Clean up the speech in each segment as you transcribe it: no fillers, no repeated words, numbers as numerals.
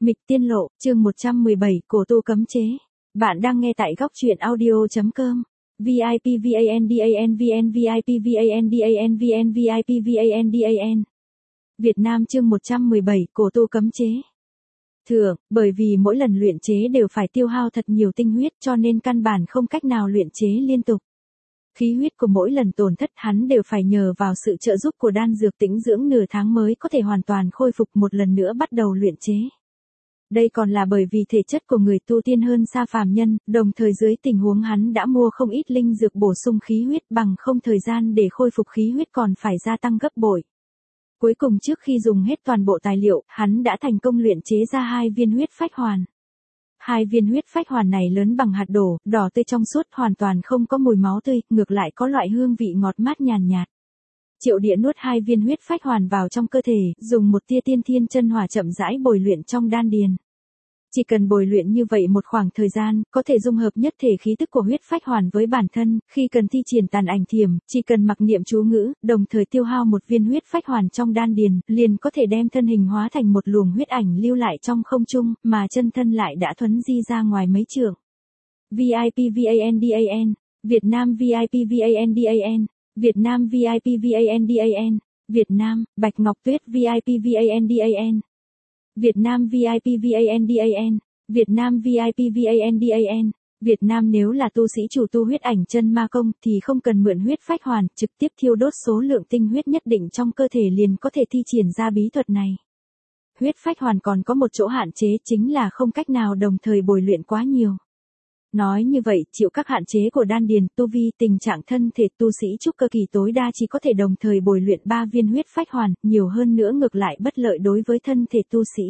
Mịch Tiên Lộ, chương 117, cổ tu cấm chế. Bạn đang nghe tại góc truyện audio.com. VIP VANDAN VN VIP VANDAN VN VIP VANDAN. Việt Nam chương 117, cổ tu cấm chế. Thường, bởi vì mỗi lần luyện chế đều phải tiêu hao thật nhiều tinh huyết cho nên căn bản không cách nào luyện chế liên tục. Khí huyết của mỗi lần tổn thất hắn đều phải nhờ vào sự trợ giúp của đan dược tĩnh dưỡng nửa tháng mới có thể hoàn toàn khôi phục một lần nữa bắt đầu luyện chế. Đây còn là bởi vì thể chất của người tu tiên hơn xa phàm nhân, đồng thời dưới tình huống hắn đã mua không ít linh dược bổ sung khí huyết bằng không thời gian để khôi phục khí huyết còn phải gia tăng gấp bội. Cuối cùng trước khi dùng hết toàn bộ tài liệu, hắn đã thành công luyện chế ra 2 viên huyết phách hoàn. 2 viên huyết phách hoàn này lớn bằng hạt đổ, đỏ tươi trong suốt hoàn toàn không có mùi máu tươi, ngược lại có loại hương vị ngọt mát nhàn nhạt. Triệu Địa nuốt 2 viên huyết phách hoàn vào trong cơ thể, dùng một tia tiên thiên chân hỏa chậm rãi bồi luyện trong đan điền. Chỉ cần bồi luyện như vậy một khoảng thời gian, có thể dung hợp nhất thể khí tức của huyết phách hoàn với bản thân, khi cần thi triển tàn ảnh thiểm, chỉ cần mặc niệm chú ngữ, đồng thời tiêu hao một viên huyết phách hoàn trong đan điền, liền có thể đem thân hình hóa thành một luồng huyết ảnh lưu lại trong không trung, mà chân thân lại đã thuấn di ra ngoài mấy trượng. VIP VANDAN, Việt Nam VIP VANDAN, Việt Nam VIP VANDAN, Việt Nam, Bạch Ngọc Tuyết VIP VANDAN. Việt Nam VIP VANDAN, Việt Nam VIP VANDAN, Việt Nam nếu là tu sĩ chủ tu huyết ảnh chân ma công thì không cần mượn huyết phách hoàn, trực tiếp thiêu đốt số lượng tinh huyết nhất định trong cơ thể liền có thể thi triển ra bí thuật này. Huyết phách hoàn còn có một chỗ hạn chế chính là không cách nào đồng thời bồi luyện quá nhiều. Nói như vậy, chịu các hạn chế của đan điền, tu vi, tình trạng thân thể tu sĩ trúc cơ kỳ tối đa chỉ có thể đồng thời bồi luyện 3 viên huyết phách hoàn, nhiều hơn nữa ngược lại bất lợi đối với thân thể tu sĩ.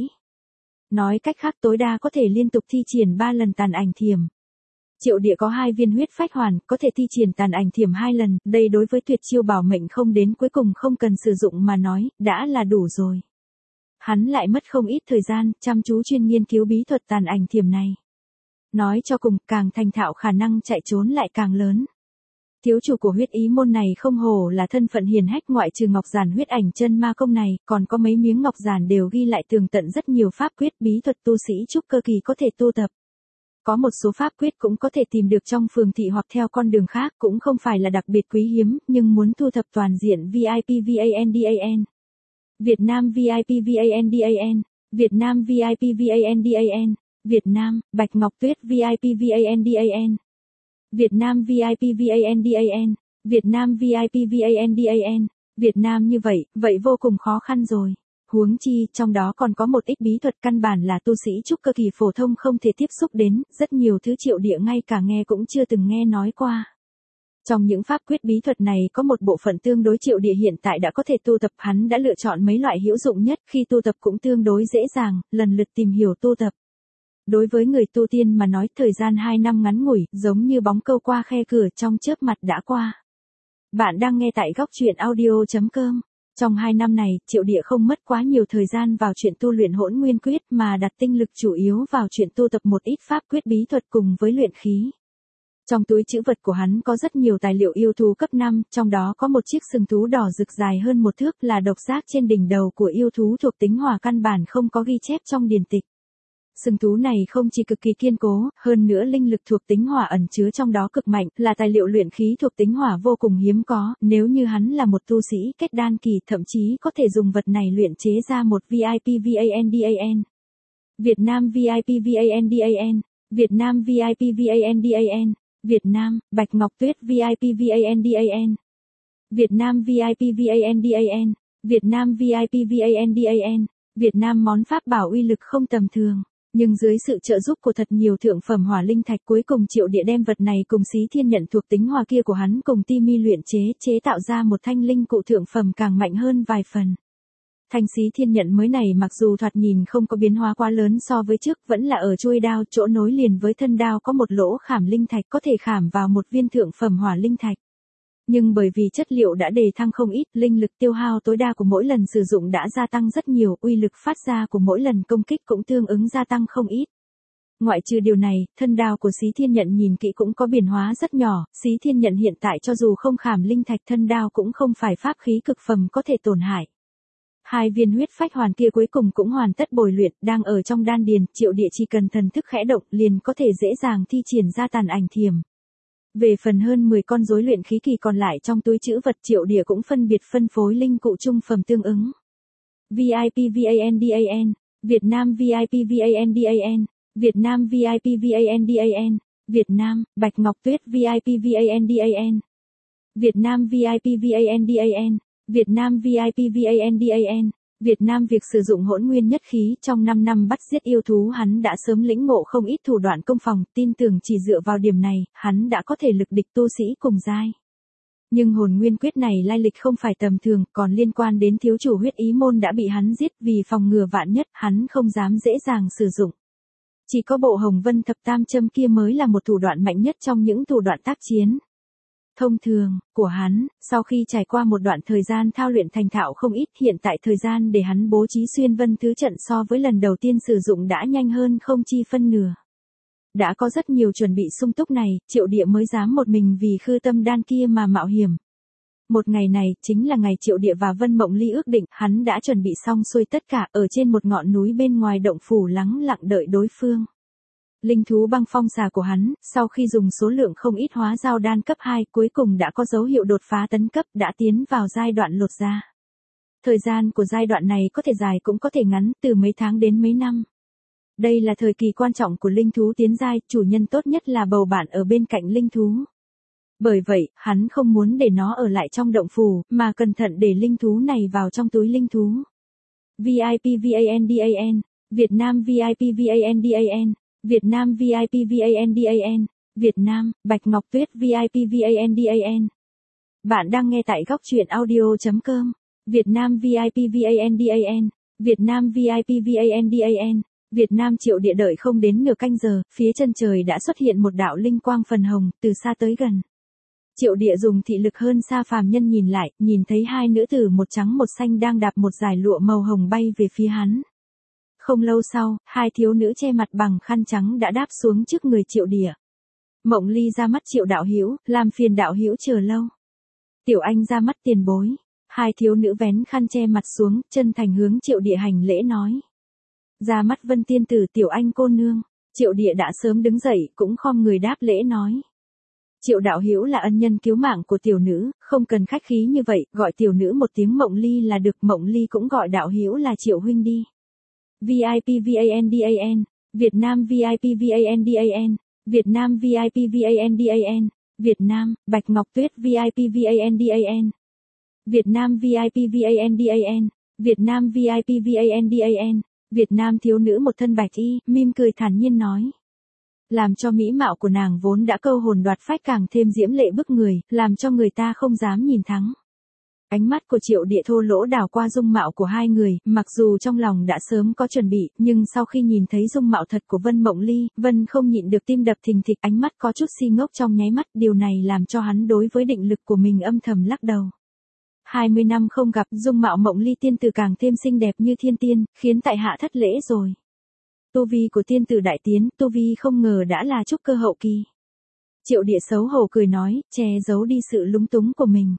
Nói cách khác tối đa có thể liên tục thi triển 3 lần tàn ảnh thiểm. Triệu Địa có 2 viên huyết phách hoàn, có thể thi triển tàn ảnh thiểm 2 lần, đây đối với tuyệt chiêu bảo mệnh không đến cuối cùng không cần sử dụng mà nói, đã là đủ rồi. Hắn lại mất không ít thời gian, chăm chú chuyên nghiên cứu bí thuật tàn ảnh thiểm này. Nói cho cùng, càng thành thạo khả năng chạy trốn lại càng lớn. Thiếu chủ của huyết ý môn này không hổ là thân phận hiền hách, ngoại trừ ngọc giản huyết ảnh chân ma công này, còn có mấy miếng ngọc giản đều ghi lại tường tận rất nhiều pháp quyết bí thuật tu sĩ trúc cơ kỳ có thể tu tập. Có một số pháp quyết cũng có thể tìm được trong phường thị hoặc theo con đường khác, cũng không phải là đặc biệt quý hiếm, nhưng muốn thu thập toàn diện VIP VANDAN. Việt Nam VIP VANDAN, Việt Nam VIP VANDAN. Việt Nam, Bạch Ngọc Tuyết VIP VANDAN. Việt Nam VIP VANDAN. Việt Nam VIP VANDAN. Việt Nam như vậy vô cùng khó khăn rồi. Huống chi, trong đó còn có một ít bí thuật căn bản là tu sĩ trúc cơ kỳ phổ thông không thể tiếp xúc đến, rất nhiều thứ Triệu Địa ngay cả nghe cũng chưa từng nghe nói qua. Trong những pháp quyết bí thuật này có một bộ phận tương đối Triệu Địa hiện tại đã có thể tu tập, hắn đã lựa chọn mấy loại hữu dụng nhất, khi tu tập cũng tương đối dễ dàng, lần lượt tìm hiểu tu tập. Đối với người tu tiên mà nói thời gian 2 năm ngắn ngủi, giống như bóng câu qua khe cửa trong chớp mặt đã qua. Bạn đang nghe tại góc truyện audio.com. Trong 2 năm này, Triệu Địa không mất quá nhiều thời gian vào chuyện tu luyện hỗn nguyên quyết mà đặt tinh lực chủ yếu vào chuyện tu tập một ít pháp quyết bí thuật cùng với luyện khí. Trong túi trữ vật của hắn có rất nhiều tài liệu yêu thú cấp 5, trong đó có một chiếc sừng thú đỏ rực dài hơn 1 thước là độc giác trên đỉnh đầu của yêu thú thuộc tính hỏa căn bản không có ghi chép trong điển tịch. Sừng thú này không chỉ cực kỳ kiên cố, hơn nữa linh lực thuộc tính hỏa ẩn chứa trong đó cực mạnh, là tài liệu luyện khí thuộc tính hỏa vô cùng hiếm có, nếu như hắn là một tu sĩ kết đan kỳ thậm chí có thể dùng vật này luyện chế ra một VIP VANDAN. Việt Nam VIP VANDAN, Việt Nam VIP VANDAN, Việt Nam, Bạch Ngọc Tuyết VIP VANDAN. Việt Nam VIP VANDAN, Việt Nam VIP VANDAN, Việt Nam món pháp bảo uy lực không tầm thường. Nhưng dưới sự trợ giúp của thật nhiều thượng phẩm hỏa linh thạch cuối cùng Triệu Địa đem vật này cùng xí thiên nhận thuộc tính hỏa kia của hắn cùng ti mi luyện chế tạo ra một thanh linh cụ thượng phẩm càng mạnh hơn vài phần. Thanh xí thiên nhận mới này mặc dù thoạt nhìn không có biến hóa quá lớn so với trước, vẫn là ở chuôi đao chỗ nối liền với thân đao có một lỗ khảm linh thạch có thể khảm vào một viên thượng phẩm hỏa linh thạch. Nhưng bởi vì chất liệu đã đề thăng không ít, linh lực tiêu hao tối đa của mỗi lần sử dụng đã gia tăng rất nhiều, uy lực phát ra của mỗi lần công kích cũng tương ứng gia tăng không ít. Ngoại trừ điều này, thân đao của xí thiên nhận nhìn kỹ cũng có biến hóa rất nhỏ, xí thiên nhận hiện tại cho dù không khảm linh thạch thân đao cũng không phải pháp khí cực phẩm có thể tổn hại. 2 viên huyết phách hoàn kia cuối cùng cũng hoàn tất bồi luyện, đang ở trong đan điền, Triệu Địa chỉ cần thần thức khẽ động liền có thể dễ dàng thi triển ra tàn ảnh thiểm. Về phần hơn 10 con rối luyện khí kỳ còn lại trong túi trữ vật, Triệu Địa cũng phân biệt phân phối linh cụ trung phẩm tương ứng. VIP VANDAN, Việt Nam VIP VANDAN, Việt Nam VIP VANDAN, Việt Nam, Bạch Ngọc Tuyết VIP VANDAN, Việt Nam VIP VANDAN, Việt Nam VIP VANDAN, Việt Nam. Việc sử dụng hỗn nguyên nhất khí trong 5 năm bắt giết yêu thú, hắn đã sớm lĩnh ngộ không ít thủ đoạn công phòng, tin tưởng chỉ dựa vào điểm này, hắn đã có thể lực địch tu sĩ cùng giai. Nhưng hồn nguyên quyết này lai lịch không phải tầm thường, còn liên quan đến thiếu chủ huyết ý môn đã bị hắn giết, vì phòng ngừa vạn nhất, hắn không dám dễ dàng sử dụng. Chỉ có bộ Hồng Vân thập tam châm kia mới là một thủ đoạn mạnh nhất trong những thủ đoạn tác chiến thông thường của hắn. Sau khi trải qua một đoạn thời gian thao luyện thành thạo không ít, hiện tại thời gian để hắn bố trí xuyên vân thứ trận so với lần đầu tiên sử dụng đã nhanh hơn không chi phân nửa. Đã có rất nhiều chuẩn bị sung túc này, Triệu Địa mới dám một mình vì khư tâm đan kia mà mạo hiểm. Một ngày này, chính là ngày Triệu Địa và Vân Mộng Ly ước định, hắn đã chuẩn bị xong xuôi tất cả, ở trên một ngọn núi bên ngoài động phủ lắng lặng đợi đối phương. Linh thú băng phong xà của hắn, sau khi dùng số lượng không ít hóa giao đan cấp 2, cuối cùng đã có dấu hiệu đột phá tấn cấp, đã tiến vào giai đoạn lột da. Thời gian của giai đoạn này có thể dài cũng có thể ngắn, từ mấy tháng đến mấy năm. Đây là thời kỳ quan trọng của linh thú tiến giai, chủ nhân tốt nhất là bầu bạn ở bên cạnh linh thú. Bởi vậy, hắn không muốn để nó ở lại trong động phủ, mà cẩn thận để linh thú này vào trong túi linh thú. VIP VANDAN, Việt Nam VIP VANDAN, Việt Nam VIP VANDAN, Việt Nam, Bạch Ngọc Tuyết VIP VANDAN. Bạn đang nghe tại góc truyện audio.com. Việt Nam VIP VANDAN, Việt Nam VIP VANDAN. Việt Nam. Triệu Địa đợi không đến nửa canh giờ, phía chân trời đã xuất hiện một đạo linh quang phần hồng, từ xa tới gần. Triệu Địa dùng thị lực hơn xa phàm nhân nhìn lại, nhìn thấy 2 nữ tử một trắng một xanh đang đạp một dải lụa màu hồng bay về phía hắn. Không lâu sau, 2 thiếu nữ che mặt bằng khăn trắng đã đáp xuống trước người Triệu Địa. Mộng Ly ra mắt Triệu đạo hữu, làm phiền đạo hữu chờ lâu. Tiểu Anh ra mắt tiền bối. 2 thiếu nữ vén khăn che mặt xuống, chân thành hướng Triệu Địa hành lễ nói. Ra mắt Vân tiên tử, Tiểu Anh cô nương. Triệu Địa đã sớm đứng dậy, cũng khom người đáp lễ nói. Triệu đạo hữu là ân nhân cứu mạng của tiểu nữ, không cần khách khí như vậy, gọi tiểu nữ một tiếng Mộng Ly là được. Mộng Ly cũng gọi đạo hữu là Triệu huynh đi. VIP VANDAN, Việt Nam VIP VANDAN, Việt Nam VIP VANDAN, Việt Nam, Bạch Ngọc Tuyết VIP VANDAN, Việt Nam VIP VANDAN, Việt Nam VIP VANDAN, Việt Nam. Thiếu nữ một thân bạch y, mỉm cười thản nhiên nói. Làm cho mỹ mạo của nàng vốn đã câu hồn đoạt phách càng thêm diễm lệ bức người, làm cho người ta không dám nhìn thắng. Ánh mắt của Triệu Địa thô lỗ đảo qua dung mạo của 2 người, mặc dù trong lòng đã sớm có chuẩn bị, nhưng sau khi nhìn thấy dung mạo thật của Vân Mộng Ly, Vân không nhịn được tim đập thình thịch, ánh mắt có chút si ngốc trong nháy mắt, điều này làm cho hắn đối với định lực của mình âm thầm lắc đầu. 20 năm không gặp, dung mạo Mộng Ly tiên tử càng thêm xinh đẹp như thiên tiên, khiến tại hạ thất lễ rồi. Tu vi của tiên tử đại tiến, tu vi không ngờ đã là trúc cơ hậu kỳ. Triệu Địa xấu hổ cười nói, che giấu đi sự lúng túng của mình.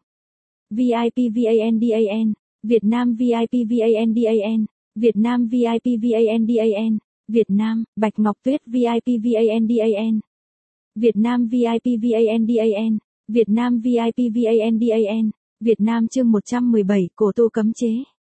VIP VANDAN, Việt Nam VIP VANDAN, Việt Nam VIP VANDAN, Việt Nam, Bạch Ngọc Tuyết VIP VANDAN, Việt Nam VIP VANDAN, Việt Nam VIP VANDAN, Việt Nam. Chương 117, cổ tu cấm chế.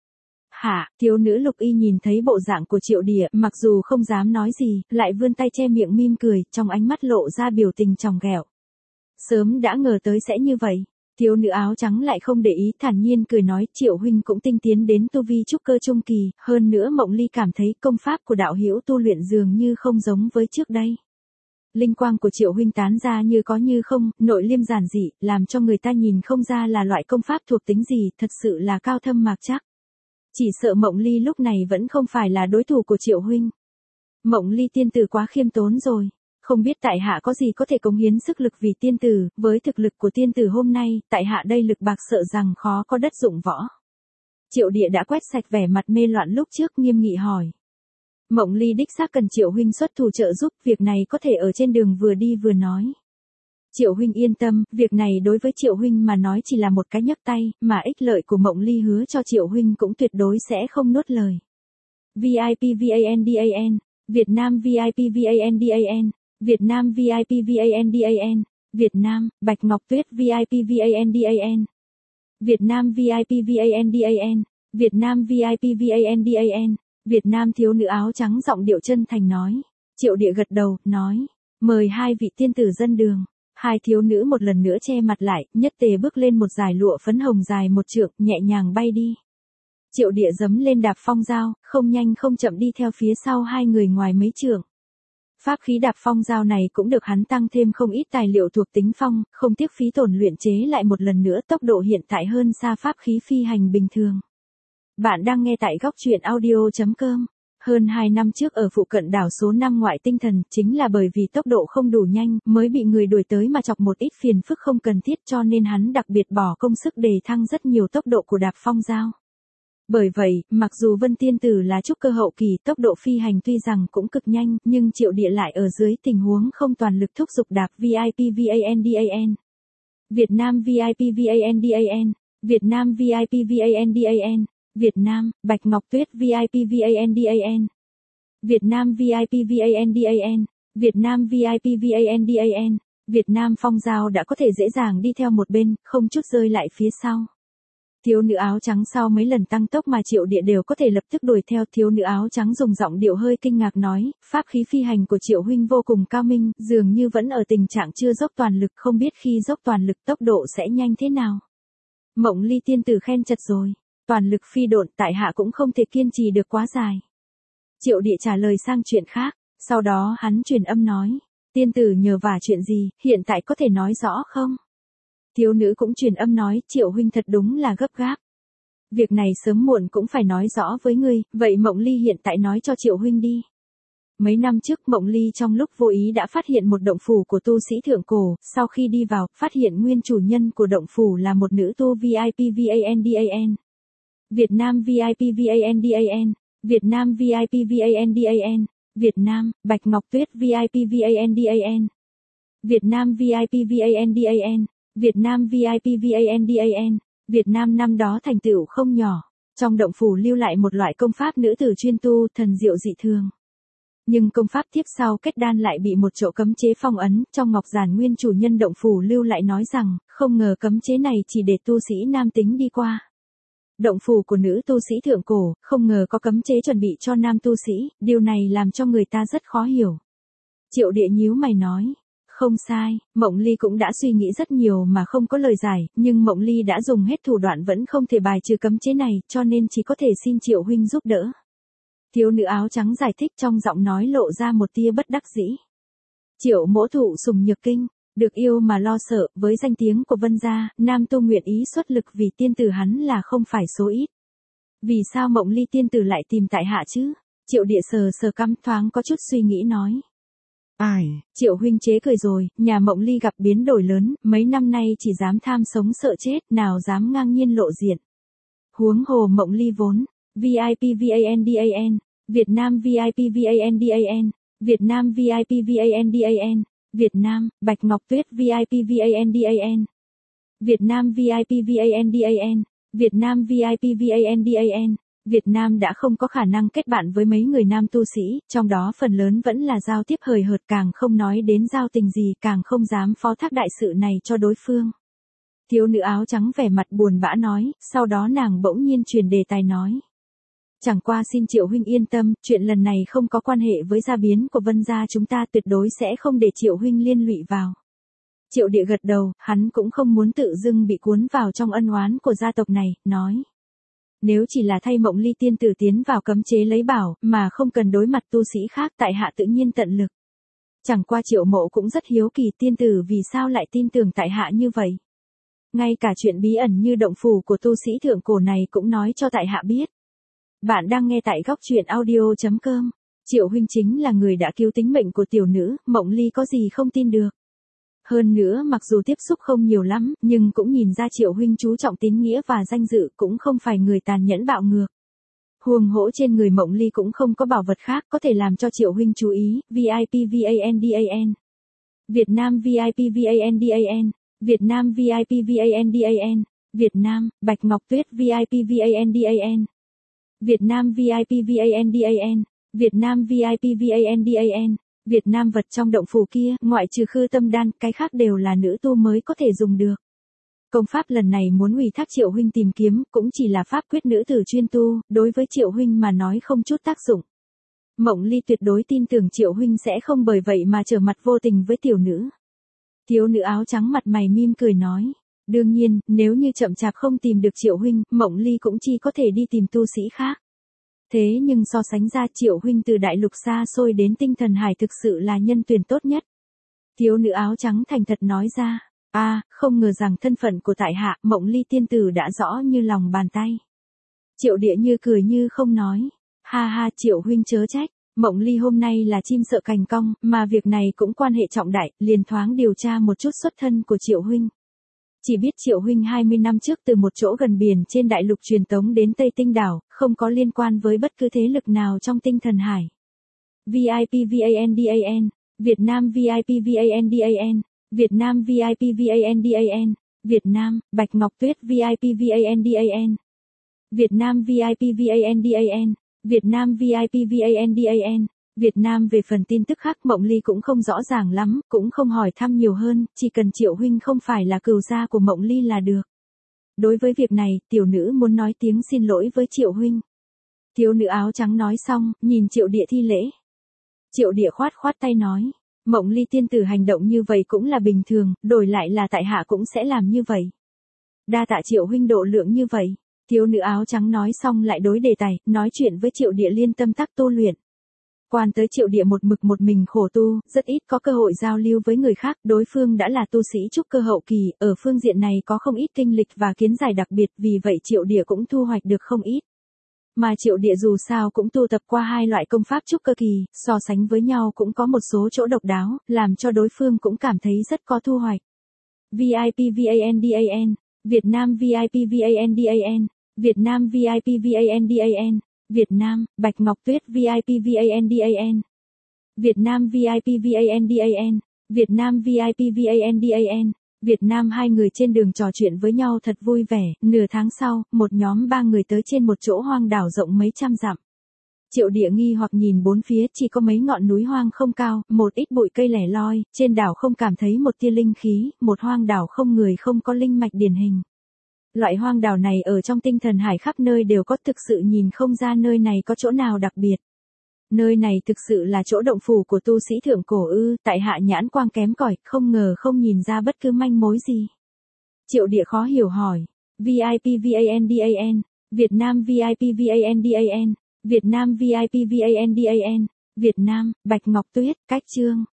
Hả, thiếu nữ Lục Y nhìn thấy bộ dạng của Triệu Địa, mặc dù không dám nói gì, lại vươn tay che miệng mỉm cười, trong ánh mắt lộ ra biểu tình tròng ghẹo. Sớm đã ngờ tới sẽ như vậy. Thiếu nữ áo trắng lại không để ý, thản nhiên cười nói, Triệu huynh cũng tinh tiến đến tu vi trúc cơ trung kỳ, hơn nữa Mộng Ly cảm thấy công pháp của đạo hữu tu luyện dường như không giống với trước đây. Linh quang của Triệu huynh tán ra như có như không, nội liêm giản dị, làm cho người ta nhìn không ra là loại công pháp thuộc tính gì, thật sự là cao thâm mạc chắc. Chỉ sợ Mộng Ly lúc này vẫn không phải là đối thủ của Triệu huynh. Mộng Ly tiên tử quá khiêm tốn rồi. Không biết tại hạ có gì có thể cống hiến sức lực vì tiên tử, với thực lực của tiên tử hôm nay, tại hạ đây lực bạc sợ rằng khó có đất dụng võ. Triệu Địa đã quét sạch vẻ mặt mê loạn lúc trước, nghiêm nghị hỏi. Mộng Ly đích xác cần Triệu huynh xuất thủ trợ giúp, việc này có thể ở trên đường vừa đi vừa nói. Triệu huynh yên tâm, việc này đối với Triệu huynh mà nói chỉ là một cái nhấc tay, mà ích lợi của Mộng Ly hứa cho Triệu huynh cũng tuyệt đối sẽ không nuốt lời. VIP VANDAN, Việt Nam VIP VANDAN, Việt Nam VIP VANDAN, Việt Nam, Bạch Ngọc Tuyết VIP VANDAN, Việt Nam VIP VANDAN, Việt Nam VIP VANDAN, Việt Nam thiếu nữ áo trắng giọng điệu chân thành nói. Triệu Địa gật đầu, nói, mời hai vị tiên tử dân đường. Hai thiếu nữ một lần nữa che mặt lại, nhất tề bước lên một dải lụa phấn hồng dài một trượng, nhẹ nhàng bay đi. Triệu Địa giẫm lên đạp phong dao, không nhanh không chậm đi theo phía sau hai người ngoài mấy trượng. Pháp khí đạp phong dao này cũng được hắn tăng thêm không ít tài liệu thuộc tính phong, không tiếc phí tổn luyện chế lại một lần nữa tốc độ hiện tại hơn xa pháp khí phi hành bình thường. Bạn đang nghe tại góc truyện audio.com. Hơn 2 năm trước ở phụ cận đảo số 5 ngoại tinh thần, chính là bởi vì tốc độ không đủ nhanh, mới bị người đuổi tới mà chọc một ít phiền phức không cần thiết, cho nên hắn đặc biệt bỏ công sức đề thăng rất nhiều tốc độ của đạp phong dao. Bởi vậy, mặc dù Vân Tiên Tử là trúc cơ hậu kỳ, tốc độ phi hành tuy rằng cũng cực nhanh, nhưng Triệu Địa lại ở dưới tình huống không toàn lực thúc giục đạp VIP VANDAN. Việt Nam VIP VANDAN, Việt Nam VIP VANDAN, Việt Nam, Bạch Ngọc Tuyết VIP VANDAN, Việt Nam VIP VANDAN, Việt Nam VIP VANDAN, Việt Nam phong dao đã có thể dễ dàng đi theo một bên, không chút rơi lại phía sau. Thiếu nữ áo trắng sau mấy lần tăng tốc mà Triệu Địa đều có thể lập tức đuổi theo. Thiếu nữ áo trắng dùng giọng điệu hơi kinh ngạc nói, pháp khí phi hành của Triệu huynh vô cùng cao minh, dường như vẫn ở tình trạng chưa dốc toàn lực, không biết khi dốc toàn lực tốc độ sẽ nhanh thế nào. Mộng Ly tiên tử khen chật rồi, toàn lực phi độn tại hạ cũng không thể kiên trì được quá dài. Triệu Địa trả lời sang chuyện khác, sau đó hắn truyền âm nói, tiên tử nhờ vả chuyện gì, hiện tại có thể nói rõ không? Thiếu nữ cũng truyền âm nói, Triệu huynh thật đúng là gấp gáp. Việc này sớm muộn cũng phải nói rõ với ngươi, vậy Mộng Ly hiện tại nói cho Triệu huynh đi. Mấy năm trước Mộng Ly trong lúc vô ý đã phát hiện một động phủ của tu sĩ thượng cổ, sau khi đi vào, phát hiện nguyên chủ nhân của động phủ là một nữ tu VIP VANDAN. Việt Nam VIP VANDAN, Việt Nam VIP VANDAN, Việt Nam, Bạch Ngọc Tuyết VIP VANDAN, Việt Nam VIP VANDAN, Việt Nam VIP VANDAN, Việt Nam năm đó thành tựu không nhỏ, trong động phủ lưu lại một loại công pháp nữ tử chuyên tu, thần diệu dị thường. Nhưng công pháp tiếp sau kết đan lại bị một chỗ cấm chế phong ấn, trong ngọc giản nguyên chủ nhân động phủ lưu lại nói rằng, không ngờ cấm chế này chỉ để tu sĩ nam tính đi qua. Động phủ của nữ tu sĩ thượng cổ, không ngờ có cấm chế chuẩn bị cho nam tu sĩ, điều này làm cho người ta rất khó hiểu. Triệu Địa nhíu mày nói, không sai, Mộng Ly cũng đã suy nghĩ rất nhiều mà không có lời giải, nhưng Mộng Ly đã dùng hết thủ đoạn vẫn không thể bài trừ cấm chế này, cho nên chỉ có thể xin Triệu huynh giúp đỡ. Thiếu nữ áo trắng giải thích, trong giọng nói lộ ra một tia bất đắc dĩ. Triệu mỗ thụ sùng nhược kinh, được yêu mà lo sợ, với danh tiếng của Vân gia, nam tu nguyện ý xuất lực vì tiên tử hắn là không phải số ít. Vì sao Mộng Ly tiên tử lại tìm tại hạ chứ? Triệu Địa sờ sờ cằm thoáng có chút suy nghĩ nói. Ai, Triệu huynh chế cười rồi, nhà Mộng Ly gặp biến đổi lớn, mấy năm nay chỉ dám tham sống sợ chết, nào dám ngang nhiên lộ diện. Huống hồ Mộng Ly vốn, VIP VANDAN, Việt Nam VIP VANDAN, Việt Nam VIP VANDAN, Việt Nam, Bạch Ngọc Tuyết VIP VANDAN, Việt Nam VIP VANDAN, Việt Nam VIP VANDAN. Việt Nam đã không có khả năng kết bạn với mấy người nam tu sĩ, trong đó phần lớn vẫn là giao tiếp hời hợt, càng không nói đến giao tình gì, càng không dám phó thác đại sự này cho đối phương. Thiếu nữ áo trắng vẻ mặt buồn bã nói, sau đó nàng bỗng nhiên truyền đề tài nói. Chẳng qua xin Triệu huynh yên tâm, chuyện lần này không có quan hệ với gia biến của Vân gia chúng ta, tuyệt đối sẽ không để Triệu huynh liên lụy vào. Triệu Địa gật đầu, hắn cũng không muốn tự dưng bị cuốn vào trong ân oán của gia tộc này, nói. Nếu chỉ là thay Mộng Ly tiên tử tiến vào cấm chế lấy bảo, mà không cần đối mặt tu sĩ khác, tại hạ tự nhiên tận lực. Chẳng qua Triệu mộ cũng rất hiếu kỳ, tiên tử vì sao lại tin tưởng tại hạ như vậy. Ngay cả chuyện bí ẩn như động phủ của tu sĩ thượng cổ này cũng nói cho tại hạ biết. Bạn đang nghe tại góc truyện audio.com. Triệu huynh chính là người đã cứu tính mệnh của tiểu nữ, Mộng Ly có gì không tin được. Hơn nữa mặc dù tiếp xúc không nhiều lắm, nhưng cũng nhìn ra Triệu huynh chú trọng tín nghĩa và danh dự, cũng không phải người tàn nhẫn bạo ngược. Huồng hỗ trên người Mộng Ly cũng không có bảo vật khác có thể làm cho Triệu huynh chú ý, VIP VANDAN. Việt Nam VIP VANDAN, Việt Nam VIP VANDAN, Việt Nam, Bạch Ngọc Tuyết VIP VANDAN, Việt Nam VIP VANDAN, Việt Nam VIP VANDAN, Việt Nam vật trong động phủ kia, ngoại trừ Khư Tâm Đan, cái khác đều là nữ tu mới có thể dùng được. Công pháp lần này muốn ủy thác Triệu huynh tìm kiếm, cũng chỉ là pháp quyết nữ tử chuyên tu, đối với Triệu huynh mà nói không chút tác dụng. Mộng Ly tuyệt đối tin tưởng Triệu huynh sẽ không bởi vậy mà trở mặt vô tình với tiểu nữ. Thiếu nữ áo trắng mặt mày mỉm cười nói, đương nhiên, nếu như chậm chạp không tìm được Triệu huynh, Mộng Ly cũng chỉ có thể đi tìm tu sĩ khác. Thế nhưng so sánh ra Triệu huynh từ đại lục xa xôi đến tinh thần hải thực sự là nhân tuyển tốt nhất. Thiếu nữ áo trắng thành thật nói ra, không ngờ rằng thân phận của tại hạ, Mộng Ly tiên tử đã rõ như lòng bàn tay. Triệu Địa như cười như không nói, ha ha Triệu huynh chớ trách, Mộng Ly hôm nay là chim sợ cành cong, mà việc này cũng quan hệ trọng đại, liền thoáng điều tra một chút xuất thân của Triệu huynh. Chỉ biết Triệu huynh 20 năm trước từ một chỗ gần biển trên đại lục truyền tống đến Tây Tinh đảo, không có liên quan với bất cứ thế lực nào trong tinh thần hải. VIP VANDAN, Việt Nam VIP VANDAN, Việt Nam VIP VANDAN, Việt Nam, Bạch Ngọc Tuyết VIP VANDAN, Việt Nam VIP VANDAN, Việt Nam VIP VANDAN, Việt Nam. Về phần tin tức khác Mộng Ly cũng không rõ ràng lắm, cũng không hỏi thăm nhiều hơn, chỉ cần Triệu huynh không phải là cừu gia của Mộng Ly là được. Đối với việc này, tiểu nữ muốn nói tiếng xin lỗi với Triệu huynh. Thiếu nữ áo trắng nói xong, nhìn Triệu Địa thi lễ. Triệu Địa khoát khoát tay nói, Mộng Ly tiên tử hành động như vậy cũng là bình thường, đổi lại là tại hạ cũng sẽ làm như vậy. Đa tạ Triệu huynh độ lượng như vậy. Thiếu nữ áo trắng nói xong lại đối đề tài, nói chuyện với Triệu Địa liên tâm tác tu luyện. Quan tới Triệu Địa một mực một mình khổ tu, rất ít có cơ hội giao lưu với người khác, đối phương đã là tu sĩ trúc cơ hậu kỳ, ở phương diện này có không ít kinh lịch và kiến giải đặc biệt, vì vậy Triệu Địa cũng thu hoạch được không ít. Mà Triệu Địa dù sao cũng tu tập qua hai loại công pháp trúc cơ kỳ, so sánh với nhau cũng có một số chỗ độc đáo, làm cho đối phương cũng cảm thấy rất có thu hoạch. VIP VANDAN, Việt Nam VIP VANDAN, Việt Nam VIP VANDAN, Việt Nam, Bạch Ngọc Tuyết VIP VANDAN, Việt Nam VIP VANDAN, Việt Nam VIP VANDAN, Việt Nam. Hai người trên đường trò chuyện với nhau thật vui vẻ, nửa tháng sau, một nhóm 3 người tới trên một chỗ hoang đảo rộng mấy trăm dặm. Triệu Địa nghi hoặc nhìn bốn phía, chỉ có mấy ngọn núi hoang không cao, một ít bụi cây lẻ loi, trên đảo không cảm thấy một tia linh khí, một hoang đảo không người không có linh mạch điển hình. Loại hoang đảo này ở trong tinh thần hải khắp nơi đều có, thực sự nhìn không ra nơi này có chỗ nào đặc biệt. Nơi này thực sự là chỗ động phủ của tu sĩ thượng cổ ư? Tại hạ nhãn quang kém cỏi, không ngờ không nhìn ra bất cứ manh mối gì. Triệu Địa khó hiểu hỏi. VIP VANDAN, Việt Nam VIP VANDAN, Việt Nam VIP VANDAN, Việt Nam, Bạch Ngọc Tuyết, cách chương.